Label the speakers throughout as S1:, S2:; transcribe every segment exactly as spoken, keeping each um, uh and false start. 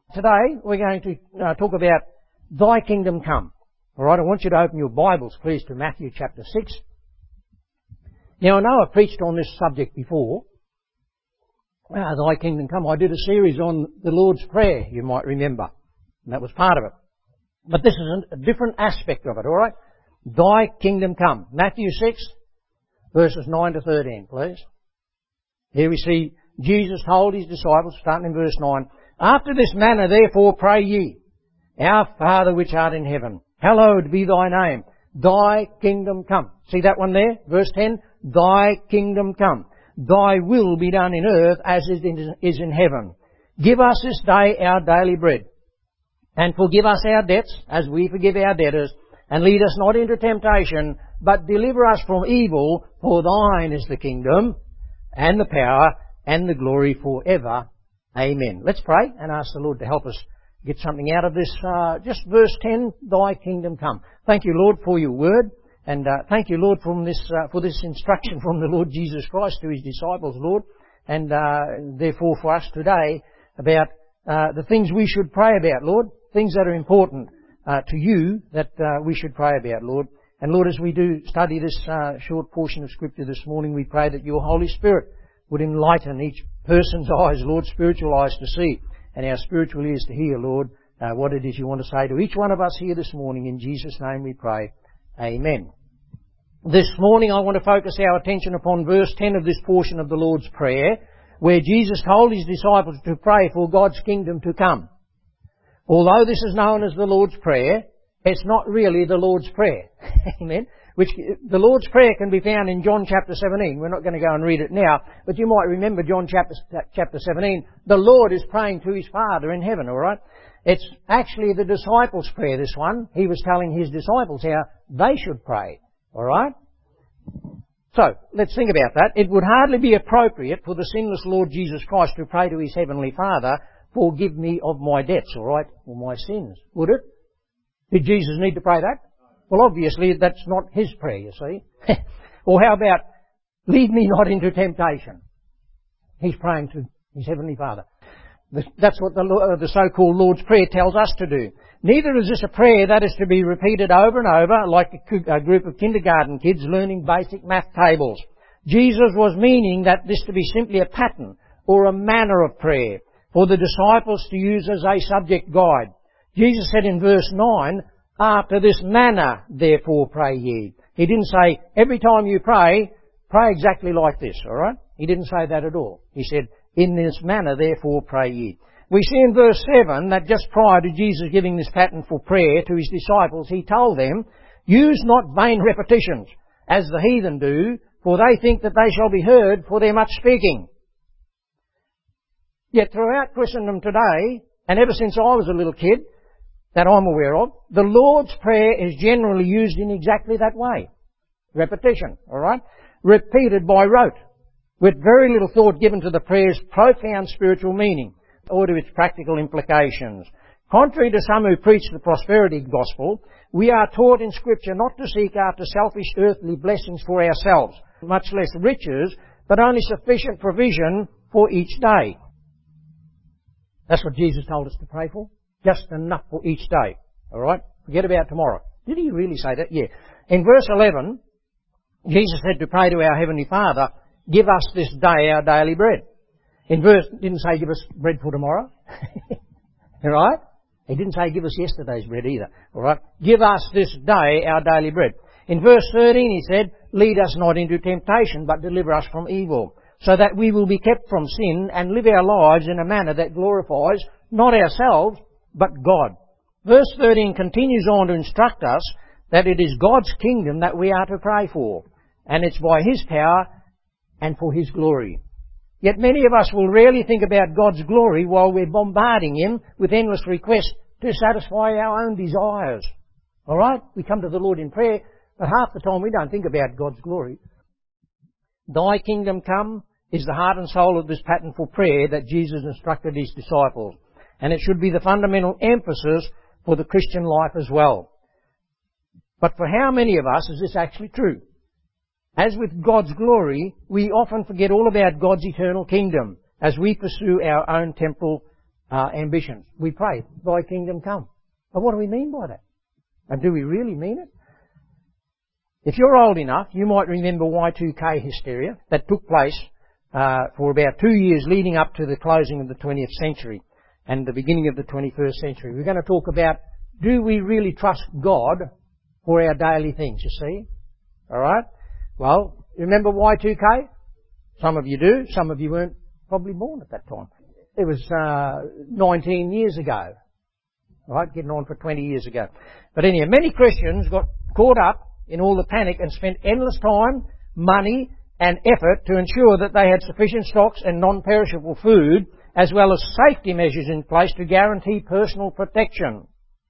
S1: Today we're going to uh, talk about Thy Kingdom Come. Alright, I want you to open your Bibles please to Matthew chapter six. Now I know I've preached on this subject before. Uh, Thy Kingdom Come. I did a series on the Lord's Prayer, you might remember. And that was part of it. But this is a different aspect of it, alright? Thy Kingdom Come. Matthew six, verses nine to thirteen, please. Here we see Jesus told His disciples, starting in verse nine, After this manner therefore pray ye, Our Father which art in heaven, hallowed be Thy name, Thy kingdom come. See that one there? Verse ten, Thy kingdom come. Thy will be done in earth as it is in heaven. Give us this day our daily bread. And forgive us our debts as we forgive our debtors. And lead us not into temptation, but deliver us from evil. For Thine is the kingdom, and the power, and the glory forever. Amen. Let's pray and ask the Lord to help us get something out of this. Uh, just verse ten, Thy kingdom come. Thank you, Lord, for your word. And uh, thank you, Lord, from this, uh, for this instruction from the Lord Jesus Christ to His disciples, Lord. And uh, therefore for us today about uh, the things we should pray about, Lord. Things that are important uh, to you that uh, we should pray about, Lord. And Lord, as we do study this uh, short portion of Scripture this morning, we pray that Your Holy Spirit would enlighten each person's eyes, Lord, spiritual eyes to see, and our spiritual ears to hear, Lord, uh, what it is You want to say to each one of us here this morning. In Jesus' name we pray. Amen. This morning I want to focus our attention upon verse ten of this portion of the Lord's Prayer, where Jesus told His disciples to pray for God's kingdom to come. Although this is known as the Lord's Prayer, it's not really the Lord's Prayer. Amen. Which, the Lord's Prayer can be found in John chapter seventeen. We're not going to go and read it now, but you might remember John chapter, chapter seventeen. The Lord is praying to His Father in heaven, alright? It's actually the disciples' prayer, this one. He was telling His disciples how they should pray, alright? So, let's think about that. It would hardly be appropriate for the sinless Lord Jesus Christ to pray to His Heavenly Father, Forgive me of my debts, alright, or my sins, would it? Did Jesus need to pray that? Well, obviously that's not His prayer, you see. Or how about, lead me not into temptation? He's praying to His Heavenly Father. That's what the, uh, the so-called Lord's Prayer tells us to do. Neither is this a prayer that is to be repeated over and over like a, a group of kindergarten kids learning basic math tables. Jesus was meaning that this to be simply a pattern or a manner of prayer for the disciples to use as a subject guide. Jesus said in verse nine, After this manner, therefore, pray ye. He didn't say, every time you pray, pray exactly like this, alright? He didn't say that at all. He said, in this manner, therefore, pray ye. We see in verse seven that just prior to Jesus giving this pattern for prayer to His disciples, He told them, Use not vain repetitions, as the heathen do, for they think that they shall be heard for their much speaking. Yet throughout Christendom today, and ever since I was a little kid, that I'm aware of, the Lord's Prayer is generally used in exactly that way. Repetition, alright? Repeated by rote, with very little thought given to the prayer's profound spiritual meaning or to its practical implications. Contrary to some who preach the prosperity gospel, we are taught in Scripture not to seek after selfish earthly blessings for ourselves, much less riches, but only sufficient provision for each day. That's what Jesus told us to pray for. Just enough for each day. Alright? Forget about tomorrow. Did He really say that? Yeah. In verse eleven, Jesus said to pray to our Heavenly Father, Give us this day our daily bread. In verse, didn't say give us bread for tomorrow. Alright? He didn't say give us yesterday's bread either. Alright? Give us this day our daily bread. In verse thirteen He said, Lead us not into temptation, but deliver us from evil, so that we will be kept from sin and live our lives in a manner that glorifies not ourselves, but God. Verse thirteen continues on to instruct us that it is God's kingdom that we are to pray for, and it's by His power and for His glory. Yet many of us will rarely think about God's glory while we're bombarding Him with endless requests to satisfy our own desires. Alright? We come to the Lord in prayer, but half the time we don't think about God's glory. Thy kingdom come is the heart and soul of this pattern for prayer that Jesus instructed His disciples. And it should be the fundamental emphasis for the Christian life as well. But for how many of us is this actually true? As with God's glory, we often forget all about God's eternal kingdom as we pursue our own temporal uh, ambitions. We pray, thy kingdom come. But what do we mean by that? And do we really mean it? If you're old enough, you might remember Y two K hysteria that took place uh, for about two years leading up to the closing of the twentieth century and the beginning of the twenty-first century. We're going to talk about, do we really trust God for our daily things, you see? Alright? Well, remember Y two K? Some of you do. Some of you weren't probably born at that time. It was uh, nineteen years ago. Right? Getting on for twenty years ago. But anyhow, many Christians got caught up in all the panic and spent endless time, money and effort to ensure that they had sufficient stocks and non-perishable food, as well as safety measures in place to guarantee personal protection,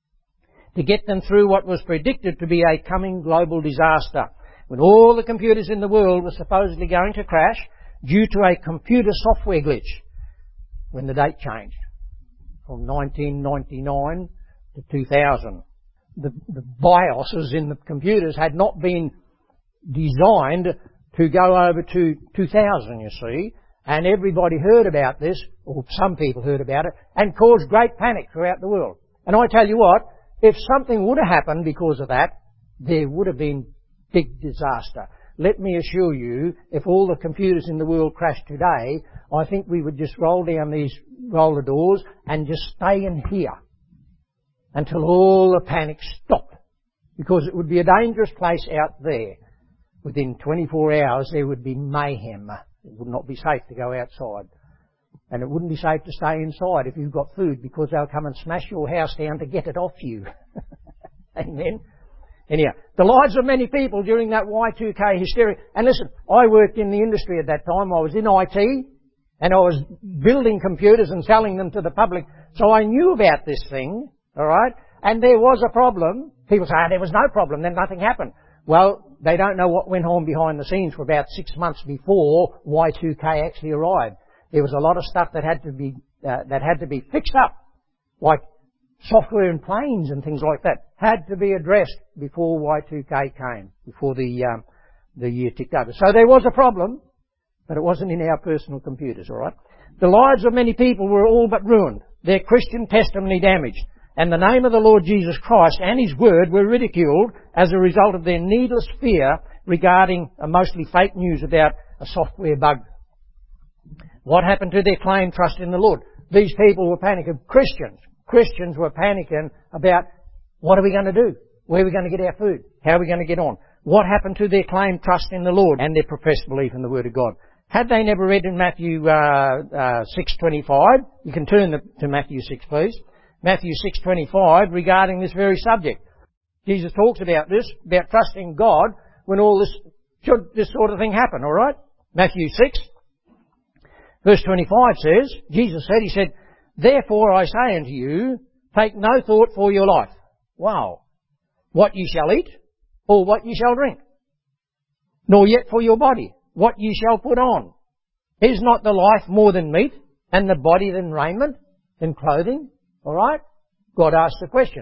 S1: to get them through what was predicted to be a coming global disaster, when all the computers in the world were supposedly going to crash due to a computer software glitch, when the date changed from nineteen ninety-nine to two thousand. The, the BIOSes in the computers had not been designed to go over to two thousand, you see, and everybody heard about this, or some people heard about it, and caused great panic throughout the world. And I tell you what, if something would have happened because of that, there would have been big disaster. Let me assure you, if all the computers in the world crashed today, I think we would just roll down these roller doors and just stay in here until all the panic stopped. Because it would be a dangerous place out there. Within twenty-four hours there would be mayhem. It would not be safe to go outside. And it wouldn't be safe to stay inside if you've got food, because they'll come and smash your house down to get it off you. Amen. Anyhow, the lives of many people during that Y two K hysteria. And listen, I worked in the industry at that time. I was in I T and I was building computers and selling them to the public. So I knew about this thing. Alright? And there was a problem. People say, oh, there was no problem, then nothing happened. Well, they don't know what went on behind the scenes for about six months before Y two K actually arrived. There was a lot of stuff that had to be, uh, that had to be fixed up. Like software in planes and things like that had to be addressed before Y two K came, before the, um, the year ticked over. So there was a problem, but it wasn't in our personal computers, alright? The lives of many people were all but ruined. Their Christian testimony damaged. And the name of the Lord Jesus Christ and His Word were ridiculed as a result of their needless fear regarding a mostly fake news about a software bug. What happened to their claimed trust in the Lord? These people were panicking. Christians. Christians were panicking about, what are we going to do? Where are we going to get our food? How are we going to get on? What happened to their claimed trust in the Lord and their professed belief in the Word of God? Had they never read in Matthew uh, uh, six twenty-five, you can turn the, to Matthew six, please. Matthew six twenty-five, regarding this very subject. Jesus talks about this, about trusting God when all this, should this sort of thing happen, alright? Matthew six, verse twenty-five says, Jesus said, He said, therefore I say unto you, take no thought for your life. Wow. What ye shall eat, or what ye shall drink. Nor yet for your body, what ye shall put on. Is not the life more than meat, and the body than raiment, than clothing? Alright? God asked the question.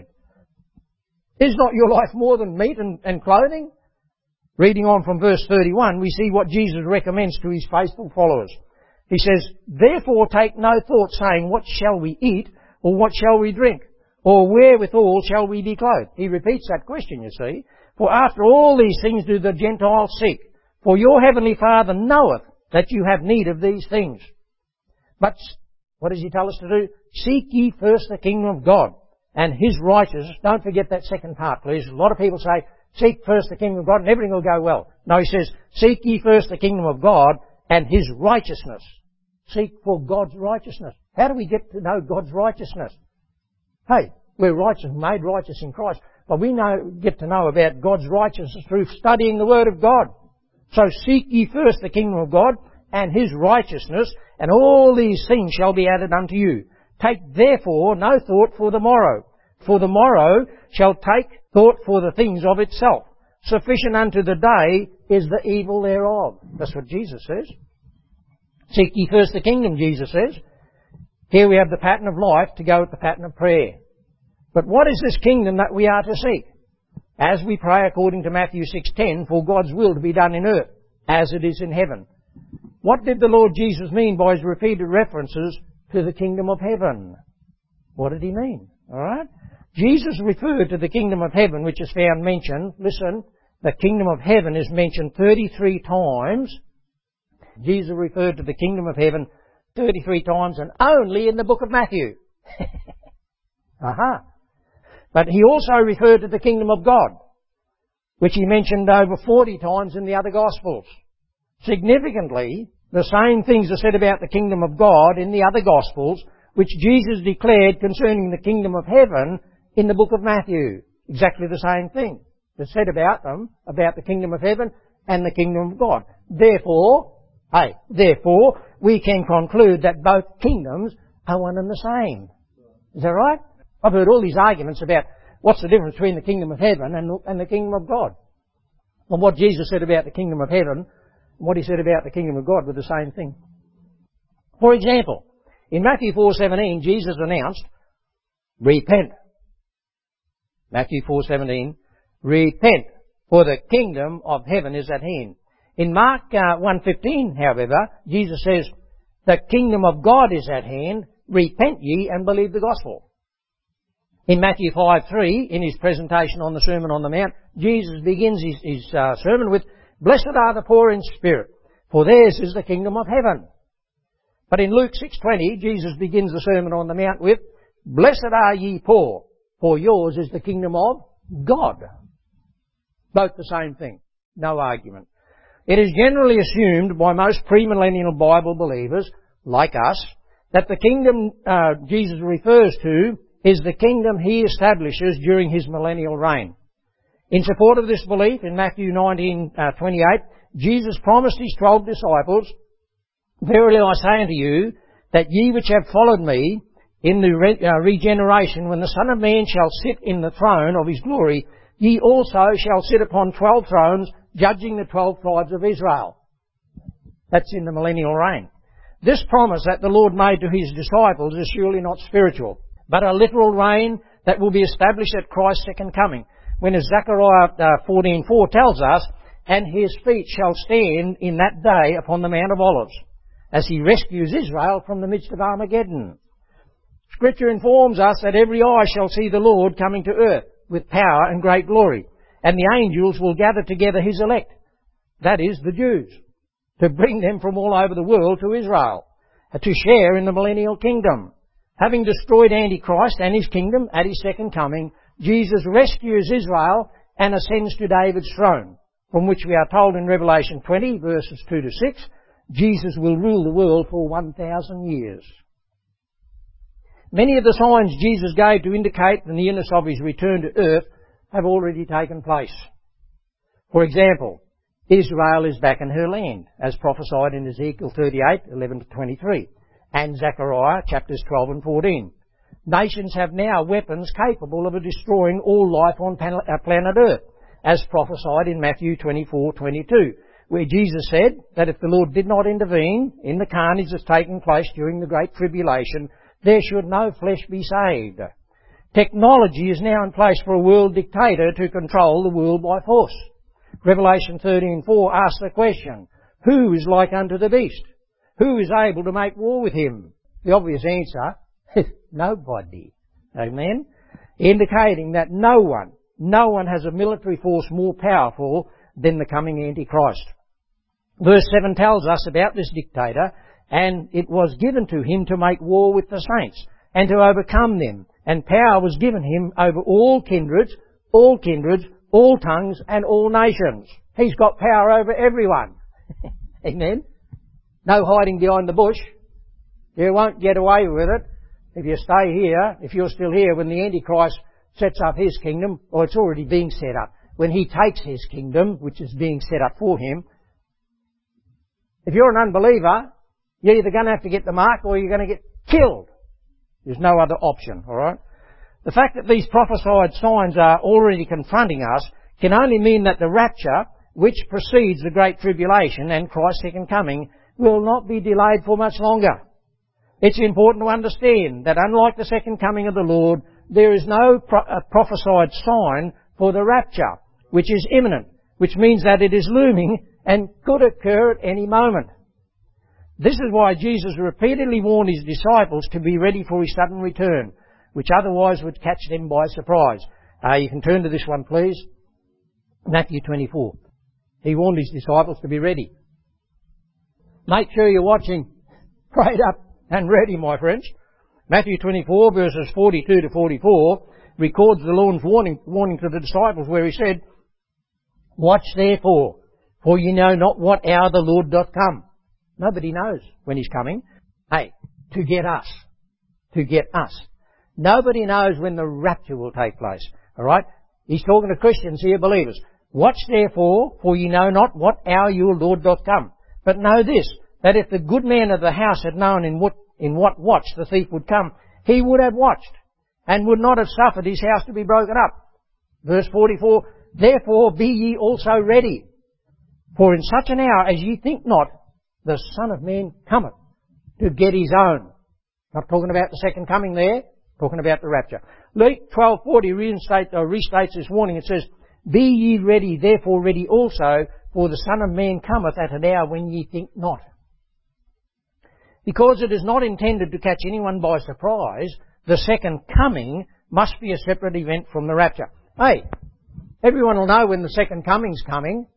S1: Is not your life more than meat and, and clothing? Reading on from verse thirty-one, we see what Jesus recommends to His faithful followers. He says, therefore take no thought, saying, what shall we eat, or what shall we drink, or wherewithal shall we be clothed? He repeats that question, you see. For after all these things do the Gentiles seek. For your heavenly Father knoweth that you have need of these things. But what does He tell us to do? Seek ye first the kingdom of God and His righteousness. Don't forget that second part, please. A lot of people say, seek first the kingdom of God and everything will go well. No, He says, seek ye first the kingdom of God and His righteousness. Seek for God's righteousness. How do we get to know God's righteousness? Hey, we're righteous, made righteous in Christ. But we know, get to know about God's righteousness through studying the Word of God. So seek ye first the kingdom of God and His righteousness, and all these things shall be added unto you. Take therefore no thought for the morrow, for the morrow shall take thought for the things of itself. Sufficient unto the day is the evil thereof. That's what Jesus says. Seek ye first the kingdom, Jesus says. Here we have the pattern of life to go with the pattern of prayer. But what is this kingdom that we are to seek? As we pray according to Matthew six ten, for God's will to be done in earth, as it is in heaven. What did the Lord Jesus mean by His repeated references to the kingdom of heaven? What did he mean? Alright? Jesus referred to the kingdom of heaven, which is found mentioned. Listen, the kingdom of heaven is mentioned thirty-three times. Jesus referred to the kingdom of heaven thirty-three times, and only in the book of Matthew. Aha. But he also referred to the kingdom of God, which he mentioned over forty times in the other Gospels. Significantly, the same things are said about the kingdom of God in the other Gospels, which Jesus declared concerning the kingdom of heaven in the book of Matthew. Exactly the same thing that's said about them, about the kingdom of heaven and the kingdom of God. Therefore, hey, therefore, we can conclude that both kingdoms are one and the same. Is that right? I've heard all these arguments about what's the difference between the kingdom of heaven and, and the kingdom of God. Well, what Jesus said about the kingdom of heaven and what he said about the kingdom of God were the same thing. For example, in Matthew four seventeen, Jesus announced, repent. Matthew four seventeen, repent, for the kingdom of heaven is at hand. In Mark uh, one fifteen, however, Jesus says, the kingdom of God is at hand, repent ye and believe the gospel. In Matthew five three, in his presentation on the Sermon on the Mount, Jesus begins his, his uh, sermon with, blessed are the poor in spirit, for theirs is the kingdom of heaven. But in Luke six twenty, Jesus begins the Sermon on the Mount with, blessed are ye poor, for yours is the kingdom of God. Both the same thing. No argument. It is generally assumed by most premillennial Bible believers, like us, that the kingdom uh, Jesus refers to is the kingdom he establishes during his millennial reign. In support of this belief, in Matthew nineteen twenty-eight, Jesus promised his twelve disciples, verily I say unto you, that ye which have followed me in the re- uh, regeneration, when the Son of Man shall sit in the throne of his glory, ye also shall sit upon twelve thrones, judging the twelve tribes of Israel. That's in the millennial reign. This promise that the Lord made to his disciples is surely not spiritual, but a literal reign that will be established at Christ's second coming. When as Zechariah uh, fourteen four tells us, and his feet shall stand in that day upon the Mount of Olives, as he rescues Israel from the midst of Armageddon. Scripture informs us that every eye shall see the Lord coming to earth with power and great glory, and the angels will gather together his elect, that is, the Jews, to bring them from all over the world to Israel, to share in the millennial kingdom. Having destroyed Antichrist and his kingdom at his second coming, Jesus rescues Israel and ascends to David's throne, from which we are told in Revelation twenty, verses two to six, Jesus will rule the world for one thousand years. Many of the signs Jesus gave to indicate the nearness of his return to earth have already taken place. For example, Israel is back in her land, as prophesied in Ezekiel thirty-eight, eleven to twenty-three, and Zechariah chapters twelve and fourteen. Nations have now weapons capable of destroying all life on planet Earth, as prophesied in Matthew twenty-four twenty-two, where Jesus said that if the Lord did not intervene in the carnage that's taking place during the Great Tribulation, there should no flesh be saved. Technology is now in place for a world dictator to control the world by force. Revelation thirteen four asks the question, who is like unto the beast? Who is able to make war with him? The obvious answer is nobody. Amen? Indicating that no one, no one has a military force more powerful than the coming Antichrist. Verse seven tells us about this dictator, and it was given to him to make war with the saints and to overcome them. And power was given him over all kindreds, all kindreds, all tongues and all nations. He's got power over everyone. Amen? No hiding behind the bush. You won't get away with it. If you stay here, if you're still here when the Antichrist sets up his kingdom, or it's already being set up, when he takes his kingdom, which is being set up for him, if you're an unbeliever, you're either going to have to get the mark or you're going to get killed. There's no other option, alright? The fact that these prophesied signs are already confronting us can only mean that the rapture, which precedes the Great Tribulation and Christ's second coming, will not be delayed for much longer. It's important to understand that unlike the second coming of the Lord, there is no pro- uh, prophesied sign for the rapture, which is imminent, which means that it is looming and could occur at any moment. This is why Jesus repeatedly warned his disciples to be ready for his sudden return. which otherwise would catch them by surprise. Uh, you can turn to this one, please. Matthew twenty-four. He warned his disciples to be ready. Make sure you're watching, prayed up and ready, my friends. Matthew twenty-four, verses forty-two to forty-four, records the Lord's warning, warning to the disciples, where he said, "Watch therefore, for ye know not what hour the Lord doth come." Nobody knows when he's coming. Hey, to get us. To get us. Nobody knows when the rapture will take place. Alright? He's talking to Christians here, believers. "Watch therefore, for ye know not what hour your Lord doth come. But know this, that if the good man of the house had known in what, in what watch the thief would come, he would have watched, and would not have suffered his house to be broken up." Verse forty-four, "Therefore be ye also ready, for in such an hour as ye think not, the Son of Man cometh to get his own." Not talking about the second coming there, talking about the rapture. Luke twelve forty reinstates, or restates this warning. It says, "Be ye ready, therefore ready also, for the Son of Man cometh at an hour when ye think not." Because it is not intended to catch anyone by surprise, the second coming must be a separate event from the rapture. Hey, everyone will know when the second coming's coming.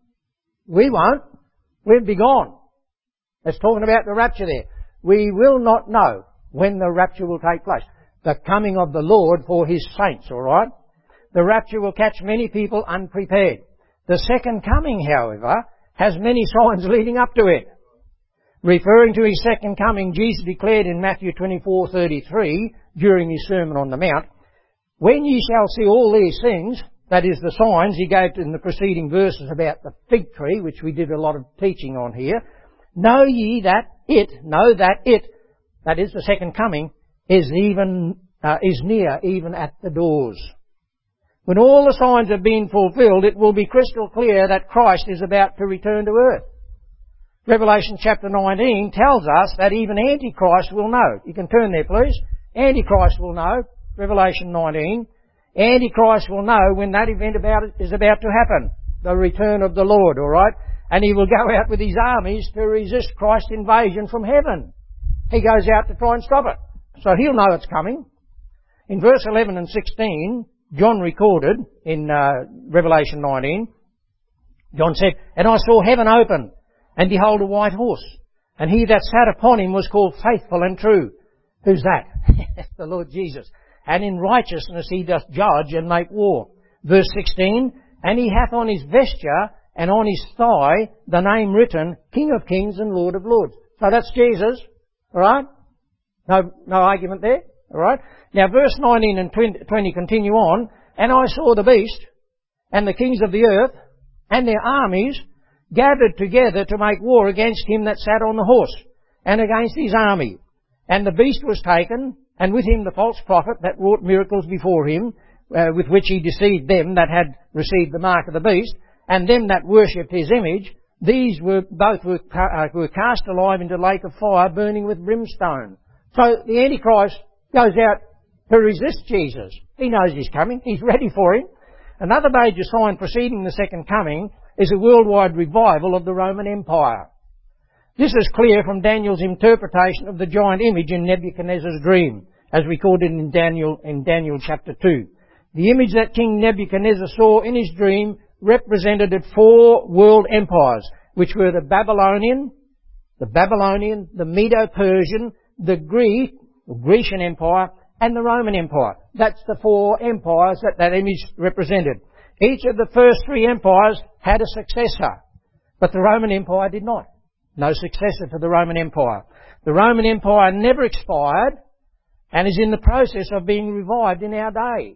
S1: We won't. We'll be gone. It's talking about the rapture there. We will not know when the rapture will take place. The coming of the Lord for His saints, alright? The rapture will catch many people unprepared. The second coming, however, has many signs leading up to it. Referring to His second coming, Jesus declared in Matthew twenty-four thirty-three, during His Sermon on the Mount, "When ye shall see all these things," that is the signs He gave in the preceding verses about the fig tree, which we did a lot of teaching on here, "know ye that it, know that it," that is the second coming, is even, uh, is near, even at the doors. When all the signs have been fulfilled, it will be crystal clear that Christ is about to return to earth. Revelation chapter nineteen tells us that even Antichrist will know. You can turn there, please. Antichrist will know. Revelation nineteen. Antichrist will know when that event about it is about to happen. The return of the Lord, alright? And he will go out with his armies to resist Christ's invasion from heaven. He goes out to try and stop it. So he'll know it's coming. In verse eleven and sixteen, John recorded in uh, Revelation nineteen, John said, "And I saw heaven open, and behold a white horse, and he that sat upon him was called Faithful and True." Who's that? The Lord Jesus. "And in righteousness he doth judge and make war." Verse sixteen, "And he hath on his vesture and on his thigh the name written, King of Kings and Lord of Lords." So that's Jesus. Alright? No, no argument there. Alright? Now verse nineteen and twenty continue on. "And I saw the beast, and the kings of the earth, and their armies, gathered together to make war against him that sat on the horse, and against his army. And the beast was taken, and with him the false prophet that wrought miracles before him, uh, with which he deceived them that had received the mark of the beast, and them that worshipped his image. These were both were, uh, were cast alive into a lake of fire, burning with brimstone." So the Antichrist goes out to resist Jesus. He knows he's coming. He's ready for him. Another major sign preceding the second coming is a worldwide revival of the Roman Empire. This is clear from Daniel's interpretation of the giant image in Nebuchadnezzar's dream, as recorded in Daniel, in Daniel chapter two. The image that King Nebuchadnezzar saw in his dream represented four world empires, which were the Babylonian, the Babylonian, the Medo-Persian, the Greek, the Grecian Empire, and the Roman Empire. That's the four empires that that image represented. Each of the first three empires had a successor, but the Roman Empire did not. No successor to the Roman Empire. The Roman Empire never expired and is in the process of being revived in our day.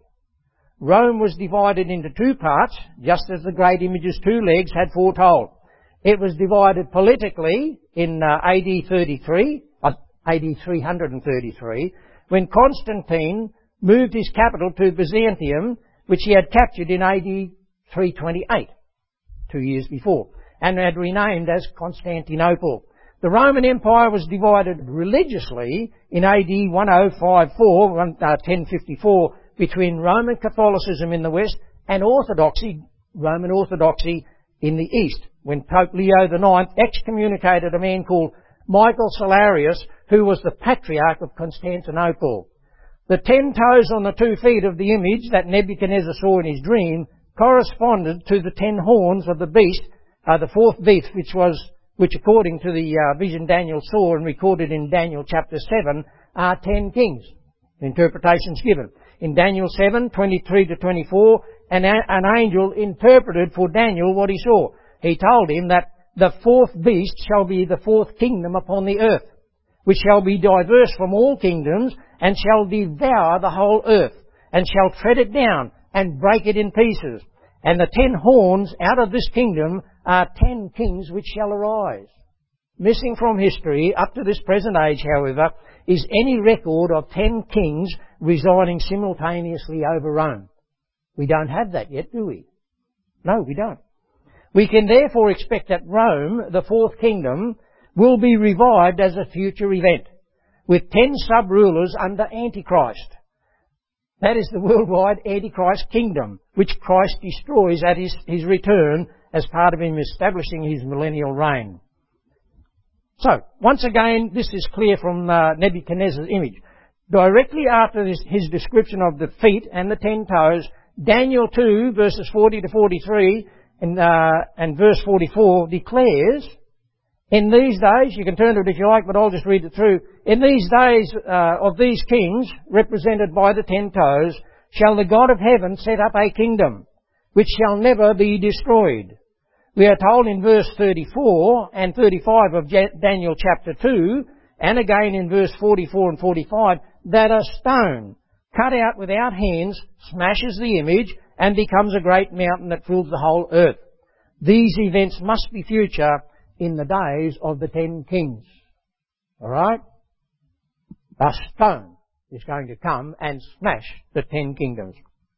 S1: Rome was divided into two parts, just as the great image's two legs had foretold. It was divided politically in uh, A D thirty-three, uh, A D three thirty-three, when Constantine moved his capital to Byzantium, which he had captured in A D three twenty-eight, two years before, and had renamed as Constantinople. The Roman Empire was divided religiously in A D ten fifty-four, ten fifty-four, between Roman Catholicism in the west and Orthodoxy, Roman Orthodoxy in the east, when Pope Leo the ninth excommunicated a man called Michael Salarius, who was the Patriarch of Constantinople. The ten toes on the two feet of the image that Nebuchadnezzar saw in his dream corresponded to the ten horns of the beast, uh, the fourth beast, which was, which according to the uh, vision Daniel saw and recorded in Daniel chapter seven, are ten kings. Interpretations given. In Daniel seven, twenty-three to twenty-four, an, an angel interpreted for Daniel what he saw. He told him that the fourth beast shall be the fourth kingdom upon the earth, which shall be diverse from all kingdoms, and shall devour the whole earth, and shall tread it down, and break it in pieces. And the ten horns out of this kingdom are ten kings which shall arise. Missing from history, up to this present age, however, is any record of ten kings residing simultaneously over Rome. We don't have that yet, do we? No, we don't. We can therefore expect that Rome, the fourth kingdom, will be revived as a future event, with ten sub-rulers under Antichrist. That is the worldwide Antichrist kingdom, which Christ destroys at his, his return as part of him establishing his millennial reign. So, once again, this is clear from uh, Nebuchadnezzar's image. Directly after this, his description of the feet and the ten toes, Daniel two, verses forty to forty-three, and, uh, and verse forty-four declares, in these days, you can turn to it if you like, but I'll just read it through. In these days uh, of these kings, represented by the ten toes, shall the God of heaven set up a kingdom, which shall never be destroyed. We are told in verse thirty-four and thirty-five of Daniel chapter two, and again in verse forty-four and forty-five, that a stone cut out without hands smashes the image and becomes a great mountain that fills the whole earth. These events must be future in the days of the ten kings. Alright? A stone is going to come and smash the ten kingdoms.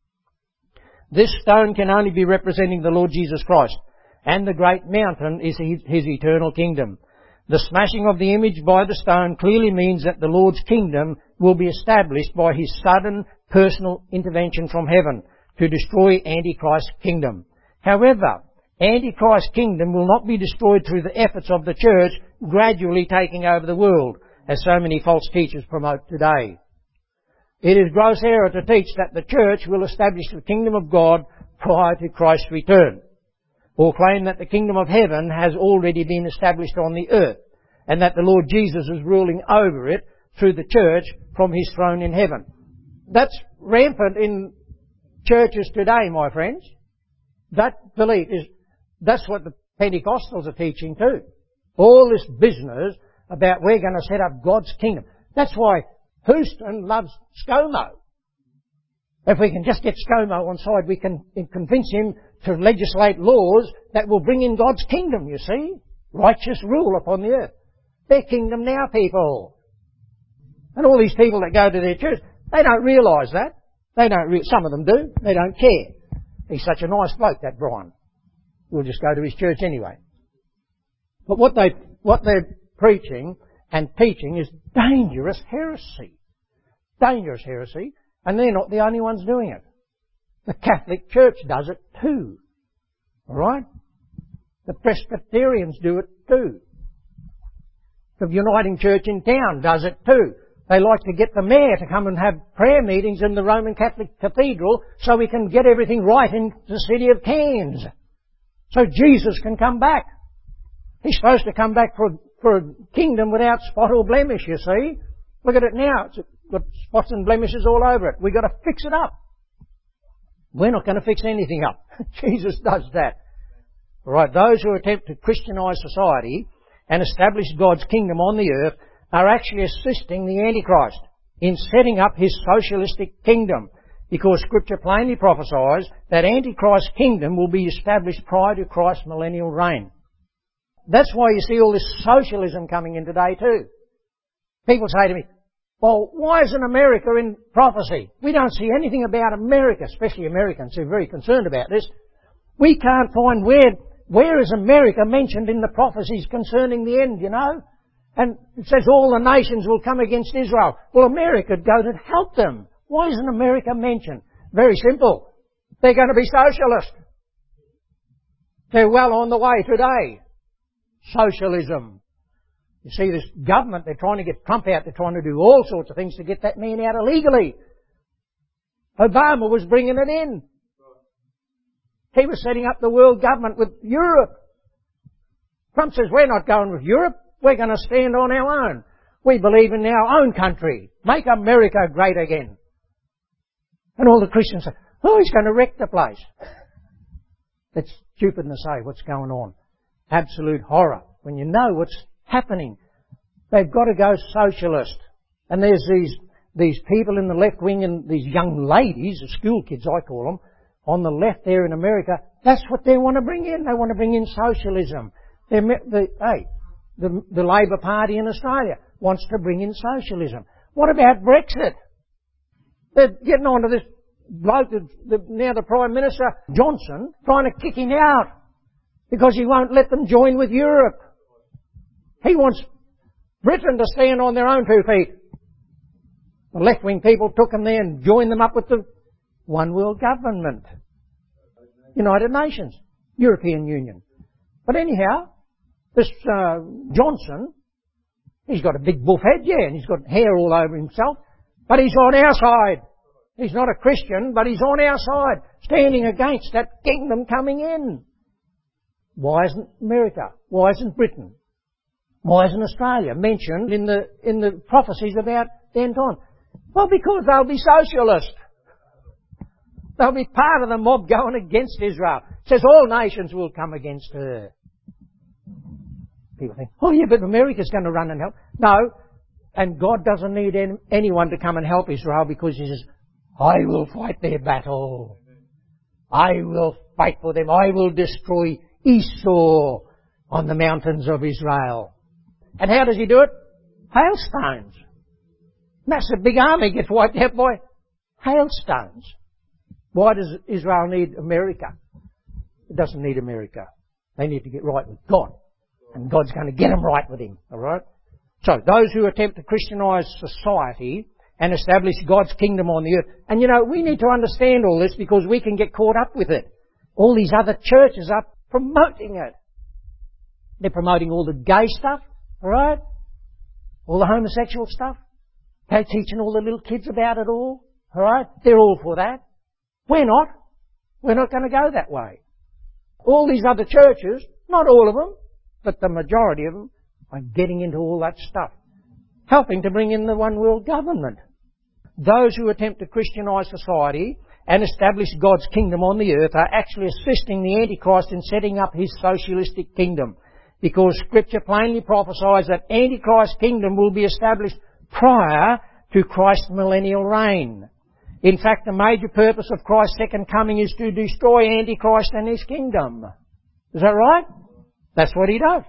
S1: This stone can only be representing the Lord Jesus Christ, and the great mountain is his, his eternal kingdom. The smashing of the image by the stone clearly means that the Lord's kingdom will be established by his sudden personal intervention from heaven to destroy Antichrist's kingdom. However, Antichrist's kingdom will not be destroyed through the efforts of the church gradually taking over the world, as so many false teachers promote today. It is gross error to teach that the church will establish the kingdom of God prior to Christ's return, or claim that the kingdom of heaven has already been established on the earth, and that the Lord Jesus is ruling over it through the church from his throne in heaven. That's rampant in churches today, my friends. That belief is, that's what the Pentecostals are teaching too. All this business about we're going to set up God's kingdom. That's why Houston loves ScoMo. If we can just get ScoMo on side, we can convince him to legislate laws that will bring in God's kingdom, you see. Righteous rule upon the earth. Their kingdom now, people. And all these people that go to their church, they don't realise that. They don't re- some of them do. They don't care. He's such a nice bloke, that Brian. We'll just go to his church anyway. But what they, what they're preaching and teaching is dangerous heresy. Dangerous heresy. And they're not the only ones doing it. The Catholic Church does it too. Alright? The Presbyterians do it too. The Uniting Church in town does it too. They like to get the mayor to come and have prayer meetings in the Roman Catholic Cathedral so we can get everything right in the city of Cairns. So Jesus can come back. He's supposed to come back for, for a kingdom without spot or blemish, you see. Look at it now. It's got spots and blemishes all over it. We've got to fix it up. We're not going to fix anything up. Jesus does that. All right, those who attempt to Christianise society and establish God's kingdom on the earth are actually assisting the Antichrist in setting up his socialistic kingdom, because Scripture plainly prophesies that Antichrist's kingdom will be established prior to Christ's millennial reign. That's why you see all this socialism coming in today too. People say to me, well, why isn't America in prophecy? We don't see anything about America, especially Americans who are very concerned about this. We can't find where, where is America mentioned in the prophecies concerning the end, you know? And it says all the nations will come against Israel. Well, America would go to help them. Why isn't America mentioned? Very simple. They're going to be socialist. They're well on the way today. Socialism. You see, this government, they're trying to get Trump out. They're trying to do all sorts of things to get that man out illegally. Obama was bringing it in. He was setting up the world government with Europe. Trump says, we're not going with Europe. We're going to stand on our own. We believe in our own country. Make America great again. And all the Christians say, oh, he's going to wreck the place. It's stupid to say what's going on. Absolute horror. When you know what's happening, they've got to go socialist. And there's these, these people in the left wing and these young ladies, the school kids I call them, on the left there in America, that's what they want to bring in. They want to bring in socialism. They're, the, hey, the, the Labor Party in Australia wants to bring in socialism. What about Brexit? They're getting on to this bloke, the, the, now the Prime Minister, Johnson, trying to kick him out because he won't let them join with Europe. He wants Britain to stand on their own two feet. The left-wing people took them there and joined them up with the one world government. United Nations. European Union. But anyhow, this uh, Johnson, he's got a big buff head, yeah, and he's got hair all over himself, but he's on our side. He's not a Christian, but he's on our side, standing against that kingdom coming in. Why isn't America? Why isn't Britain? Why isn't Australia mentioned in the in the prophecies about the end time? Well, because they'll be socialist. They'll be part of the mob going against Israel. It says all nations will come against her. People think, oh yeah, but America's going to run and help. No, and God doesn't need anyone to come and help Israel because He says, I will fight their battle. I will fight for them. I will destroy Esau on the mountains of Israel. And how does He do it? Hailstones. Massive big army gets wiped out by hailstones. Why does Israel need America? It doesn't need America. They need to get right with God. And God's going to get them right with Him. Alright? So, those who attempt to Christianise society and establish God's kingdom on the earth. And you know, we need to understand all this because we can get caught up with it. All these other churches are promoting it. They're promoting all the gay stuff. Alright? All the homosexual stuff. They're teaching all the little kids about it all. Alright? They're all for that. We're not. We're not going to go that way. All these other churches, not all of them, but the majority of them, are getting into all that stuff. Helping to bring in the one world government. Those who attempt to Christianise society and establish God's kingdom on the earth are actually assisting the Antichrist in setting up his socialistic kingdom. Because Scripture plainly prophesies that Antichrist's kingdom will be established prior to Christ's millennial reign. In fact, the major purpose of Christ's second coming is to destroy Antichrist and his kingdom. Is that right? That's what he does.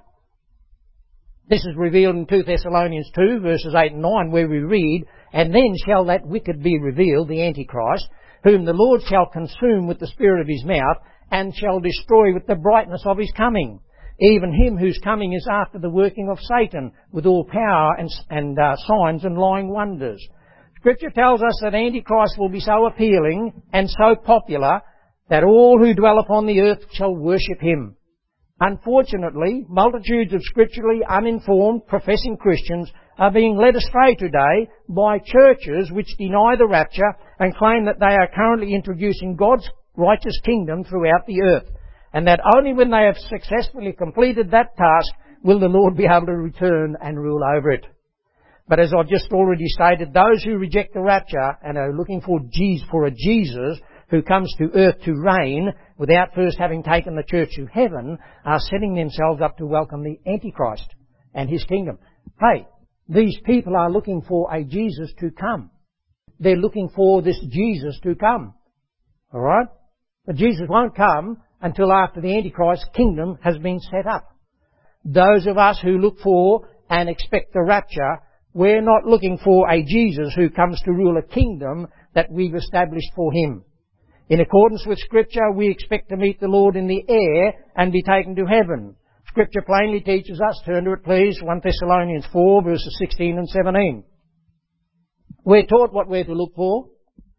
S1: This is revealed in two Thessalonians two, verses eight and nine, where we read, And then shall that wicked be revealed, the Antichrist, whom the Lord shall consume with the spirit of his mouth, and shall destroy with the brightness of his coming. Even him whose coming is after the working of Satan, with all power and, and uh, signs and lying wonders. Scripture tells us that Antichrist will be so appealing and so popular that all who dwell upon the earth shall worship him. Unfortunately, multitudes of scripturally uninformed, professing Christians are being led astray today by churches which deny the rapture and claim that they are currently introducing God's righteous kingdom throughout the earth, and that only when they have successfully completed that task will the Lord be able to return and rule over it. But as I've just already stated, those who reject the rapture and are looking for Jesus, for a Jesus who comes to earth to reign without first having taken the church to heaven are setting themselves up to welcome the Antichrist and his kingdom. Hey, these people are looking for a Jesus to come. They're looking for this Jesus to come. Alright? But Jesus won't come until after the Antichrist's kingdom has been set up. Those of us who look for and expect the rapture, we're not looking for a Jesus who comes to rule a kingdom that we've established for him. In accordance with Scripture, we expect to meet the Lord in the air and be taken to heaven. Scripture plainly teaches us, turn to it please, First Thessalonians four, verses sixteen and seventeen. We're taught what we're to look for.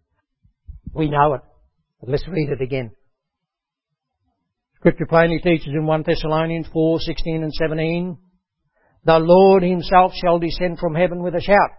S1: We know it. But let's read it again. Scripture plainly teaches in First Thessalonians four, sixteen and seventeen, The Lord himself shall descend from heaven with a shout,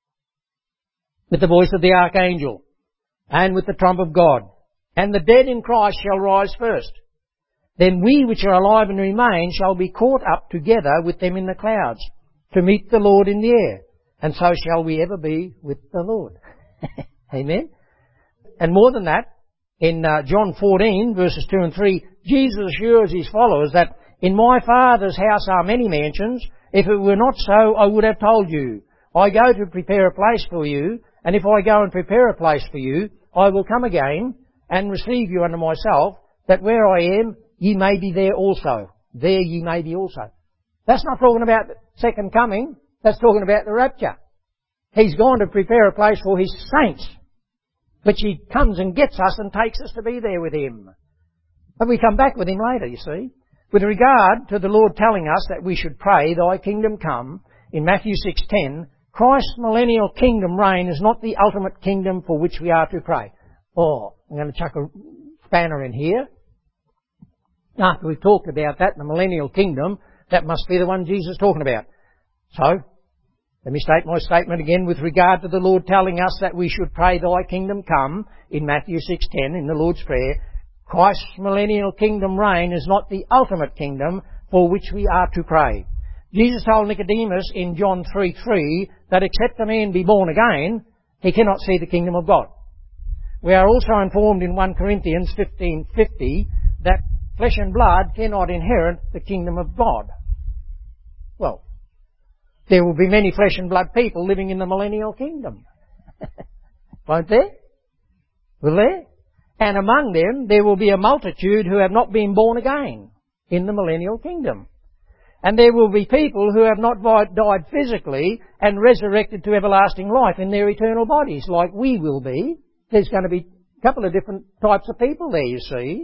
S1: with the voice of the archangel, and with the trump of God. And the dead in Christ shall rise first. Then we which are alive and remain shall be caught up together with them in the clouds, to meet the Lord in the air. And so shall we ever be with the Lord. Amen. And more than that, in uh, John fourteen, verses two and three, Jesus assures his followers that in my Father's house are many mansions. If it were not so, I would have told you. I go to prepare a place for you, and if I go and prepare a place for you, I will come again and receive you unto myself, that where I am, ye may be there also. There ye may be also. That's not talking about the second coming. That's talking about the rapture. He's gone to prepare a place for his saints, which he comes and gets us and takes us to be there with him. But we come back with him later, you see. With regard to the Lord telling us that we should pray, Thy kingdom come, in Matthew six ten, Christ's millennial kingdom reign is not the ultimate kingdom for which we are to pray. Oh, I'm going to chuck a spanner in here. After we've talked about that, the millennial kingdom, that must be the one Jesus is talking about. So, let me state my statement again with regard to the Lord telling us that we should pray, Thy kingdom come, in Matthew six ten, in the Lord's Prayer. Christ's millennial kingdom reign is not the ultimate kingdom for which we are to pray. Jesus told Nicodemus in John three three that except a man be born again, he cannot see the kingdom of God. We are also informed in First Corinthians fifteen fifty that flesh and blood cannot inherit the kingdom of God. Well, there will be many flesh and blood people living in the millennial kingdom. Won't there? Will there? And among them, there will be a multitude who have not been born again in the millennial kingdom. And there will be people who have not died physically and resurrected to everlasting life in their eternal bodies, like we will be. There's going to be a couple of different types of people there, you see.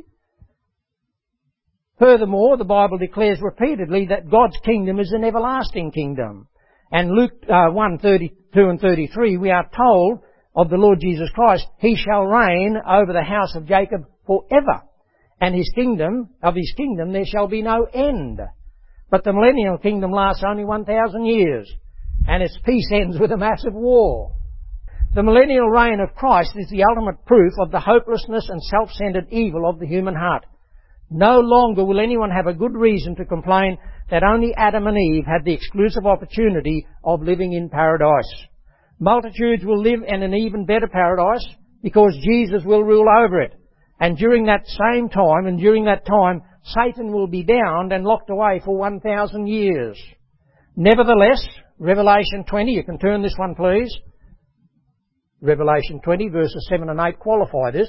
S1: Furthermore, the Bible declares repeatedly that God's kingdom is an everlasting kingdom. And Luke uh, one thirty-two and thirty-three, we are told of the Lord Jesus Christ, He shall reign over the house of Jacob forever, and His kingdom, of His kingdom there shall be no end. But the millennial kingdom lasts only one thousand years, and its peace ends with a massive war. The millennial reign of Christ is the ultimate proof of the hopelessness and self-centered evil of the human heart. No longer will anyone have a good reason to complain that only Adam and Eve had the exclusive opportunity of living in paradise. Multitudes will live in an even better paradise because Jesus will rule over it. And during that same time, and during that time, Satan will be bound and locked away for one thousand years. Nevertheless, Revelation twenty, you can turn this one please. Revelation twenty, verses seven and eight qualify this.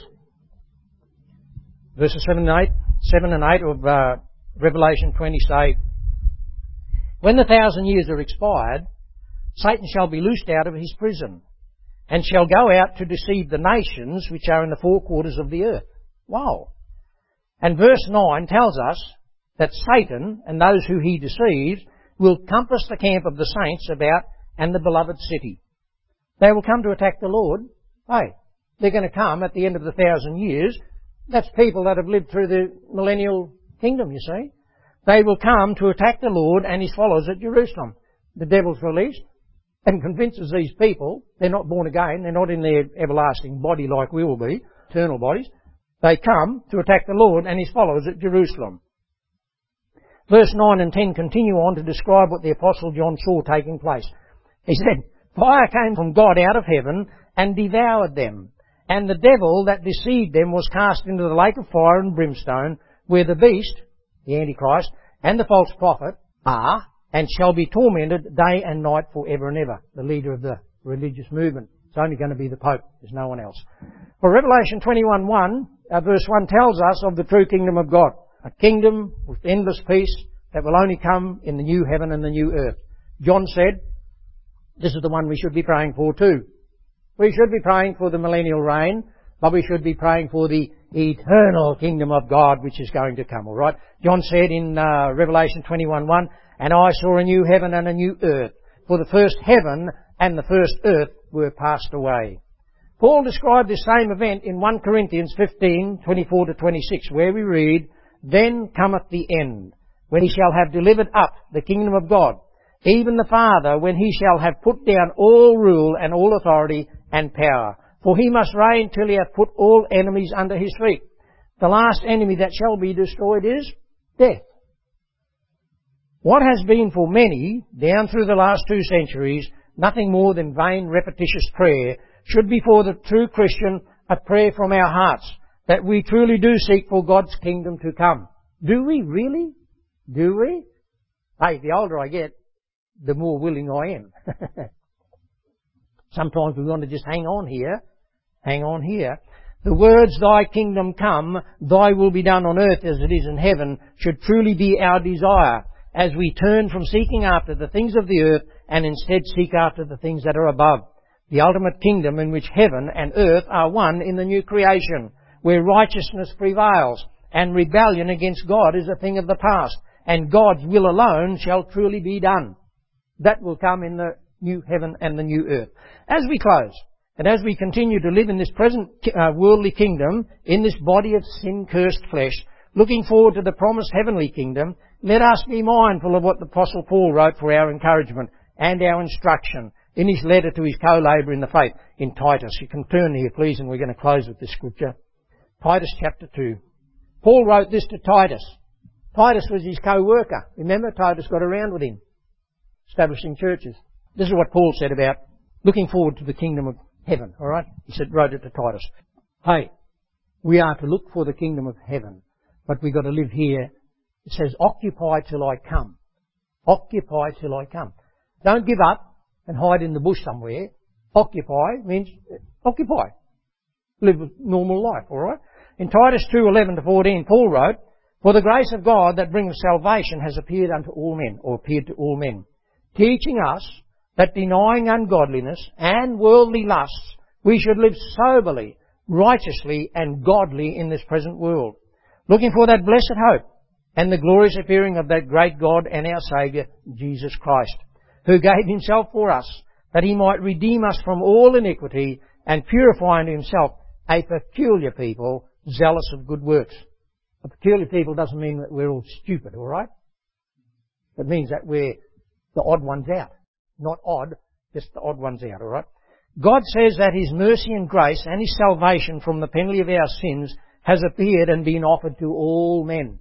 S1: Verses seven and eight, seven and eight of uh, Revelation twenty say, when the thousand years are expired, Satan shall be loosed out of his prison, and shall go out to deceive the nations which are in the four quarters of the earth. Wow. And verse nine tells us that Satan and those who he deceives will compass the camp of the saints about and the beloved city. They will come to attack the Lord. Hey, they're going to come at the end of the thousand years. That's people that have lived through the millennial kingdom, you see. They will come to attack the Lord and His followers at Jerusalem. The devil's released and convinces these people they're not born again, they're not in their everlasting body like we will be, eternal bodies. They come to attack the Lord and His followers at Jerusalem. Verse nine and ten continue on to describe what the Apostle John saw taking place. He said, fire came from God out of heaven and devoured them, and the devil that deceived them was cast into the lake of fire and brimstone, where the beast, the Antichrist, and the false prophet are, and shall be tormented day and night for ever and ever. The leader of the religious movement. It's only going to be the Pope. There's no one else. For Revelation twenty-one one, uh, verse one tells us of the true kingdom of God. A kingdom with endless peace that will only come in the new heaven and the new earth. John said, this is the one we should be praying for too. We should be praying for the millennial reign, but we should be praying for the eternal kingdom of God which is going to come, alright? John said in uh, Revelation twenty-one one, and I saw a new heaven and a new earth, for the first heaven and the first earth were passed away. Paul described this same event in First Corinthians fifteen twenty-four to twenty-six, where we read, then cometh the end, when he shall have delivered up the kingdom of God, even the Father, when he shall have put down all rule and all authority and power. For he must reign till he hath put all enemies under his feet. The last enemy that shall be destroyed is death. What has been for many, down through the last two centuries, nothing more than vain, repetitious prayer, should be for the true Christian a prayer from our hearts, that we truly do seek for God's kingdom to come. Do we really? Do we? Hey, the older I get, the more willing I am. Sometimes we want to just hang on here, hang on here. The words, thy kingdom come, thy will be done on earth as it is in heaven, should truly be our desire, as we turn from seeking after the things of the earth and instead seek after the things that are above. The ultimate kingdom in which heaven and earth are one in the new creation, where righteousness prevails and rebellion against God is a thing of the past, and God's will alone shall truly be done. That will come in the new heaven and the new earth. As we close, and as we continue to live in this present uh, worldly kingdom, in this body of sin-cursed flesh, looking forward to the promised heavenly kingdom, let us be mindful of what the Apostle Paul wrote for our encouragement and our instruction in his letter to his co-labourer in the faith in Titus. You can turn here, please, and we're going to close with this scripture. Titus chapter two. Paul wrote this to Titus. Titus was his co-worker. Remember, Titus got around with him, establishing churches. This is what Paul said about looking forward to the kingdom of heaven, all right? He said, wrote it to Titus. Hey, we are to look for the kingdom of heaven, but we've got to live here. It says, occupy till I come. Occupy till I come. Don't give up and hide in the bush somewhere. Occupy means occupy. Live a normal life, all right? In Titus two, eleven to fourteen, Paul wrote, for the grace of God that brings salvation has appeared unto all men, or appeared to all men, teaching us that denying ungodliness and worldly lusts, we should live soberly, righteously, and godly in this present world, looking for that blessed hope and the glorious appearing of that great God and our Saviour, Jesus Christ, who gave himself for us, that he might redeem us from all iniquity and purify unto himself a peculiar people, zealous of good works. A peculiar people doesn't mean that we're all stupid, all right? It means that we're the odd ones out. Not odd, just the odd ones out, all right? God says that his mercy and grace and his salvation from the penalty of our sins has appeared and been offered to all men.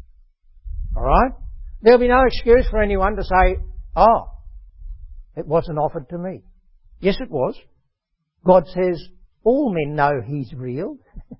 S1: All right? There'll be no excuse for anyone to say, oh, it wasn't offered to me. Yes, it was. God says all men know he's real.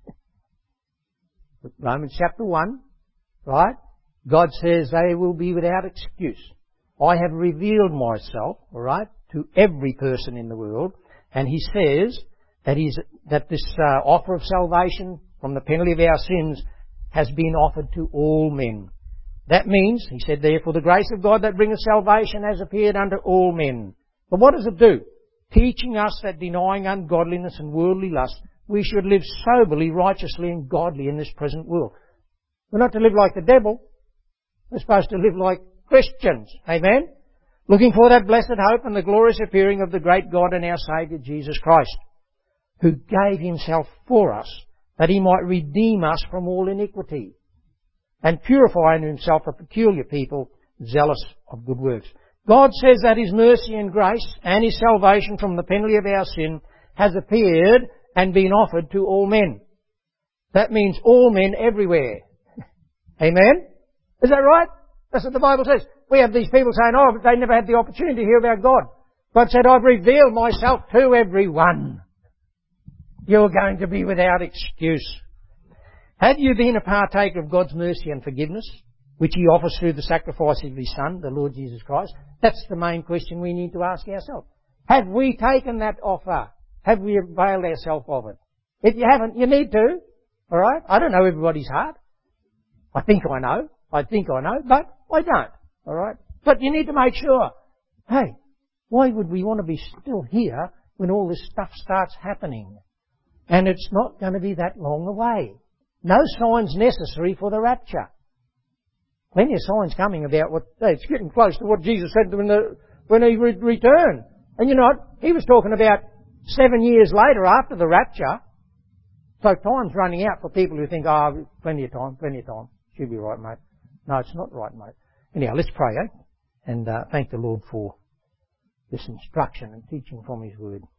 S1: Romans chapter one, right? God says they will be without excuse. I have revealed myself, all right, to every person in the world, and he says that he's, that this uh, offer of salvation from the penalty of our sins has been offered to all men. That means, he said there, for the grace of God that bringeth salvation has appeared unto all men. But what does it do? Teaching us that denying ungodliness and worldly lust, we should live soberly, righteously, and godly in this present world. We're not to live like the devil. We're supposed to live like Christians. Amen? Looking for that blessed hope and the glorious appearing of the great God and our Saviour, Jesus Christ, who gave himself for us, that he might redeem us from all iniquity, and purify unto himself a peculiar people, zealous of good works. God says that his mercy and grace and his salvation from the penalty of our sin has appeared and been offered to all men. That means all men everywhere. Amen? Is that right? That's what the Bible says. We have these people saying, oh, but they never had the opportunity to hear about God. God said, I've revealed myself to everyone. You're going to be without excuse. Have you been a partaker of God's mercy and forgiveness, which he offers through the sacrifice of his Son, the Lord Jesus Christ? That's the main question we need to ask ourselves. Have we taken that offer? Have we availed ourselves of it? If you haven't, you need to. All right? I don't know everybody's heart. I think I know. I think I know, but I don't. All right? But you need to make sure. Hey, why would we want to be still here when all this stuff starts happening? And it's not going to be that long away. No signs necessary for the rapture. Plenty of signs coming about what, hey, it's getting close to what Jesus said when, the, when he re- returned. And you know what? He was talking about seven years later after the rapture. So time's running out for people who think, oh, plenty of time, plenty of time. Should be right, mate. No, it's not right, mate. Anyhow, let's pray, eh? And uh, thank the Lord for this instruction and teaching from His Word.